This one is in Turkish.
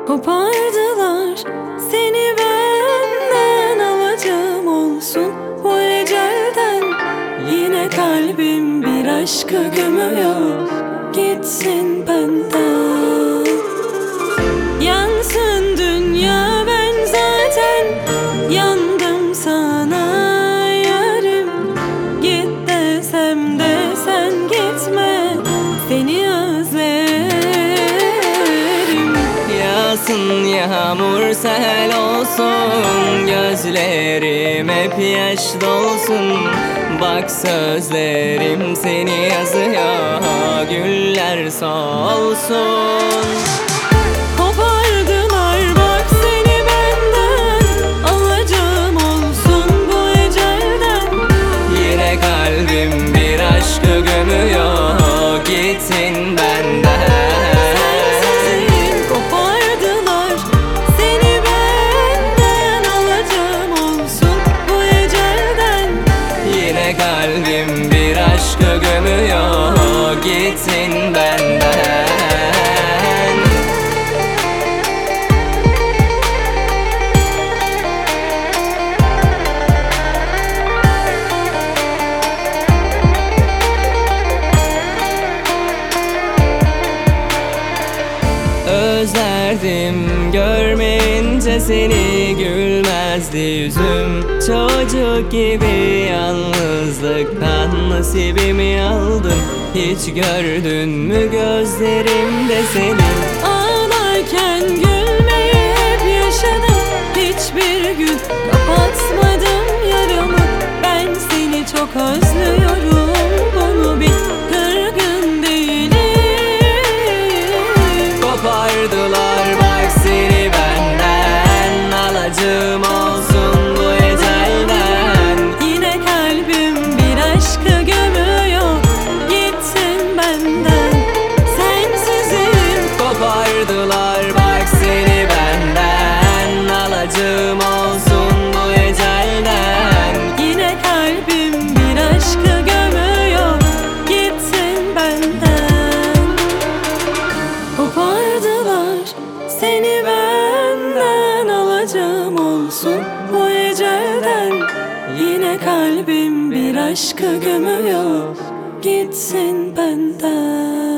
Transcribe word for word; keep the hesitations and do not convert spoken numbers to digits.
Kopardılar seni benden, alacağım olsun bu ecelden. Yine kalbim bir aşkı gömüyor, gitsin benden. Yansın dünya, ben zaten yandım sana yarim. Git desem de sen gitme, seni özlerim. Yağsın yağmur sel olsun, gözlerim hep yaş dolsun. Bak sözlerim seni yazıyor, güller solsun. Kopardılar bak seni benden, alacağım olsun bu ecelden. Yine kalbim bir aşkı gömüyor, gitsin benden. Sensizim kopardılar seni benden, alacağım olsun bu ecelden. Yine kalbim bir aşkı gömüyor, gitsin benden. Özlerdim görmeyince seni, gülmezdi yüzüm. Çocuk gibi yalnızlıktan nasibimi aldın. Hiç gördün mü gözlerimde seni? Ağlarken gülmeyi hep yaşadım, hiçbir gün kapatmadım yaramı. Ben seni çok özlüyorum, bunu bil, kırgın değilim. Kopardılar bak seni benden, alacağım olsun bu ecelden. Yine kalbim bir aşkı gömüyor, gitsin benden. Sensizim Kopardılar bak seni benden, alacağım olsun bu ecelden. yine kalbim bir aşkı gömüyor, gitsin benden. Kopardılar seni benden, alacağım olsun bu ecelden. Yine kalbim bir aşkı gömüyor, gitsin benden.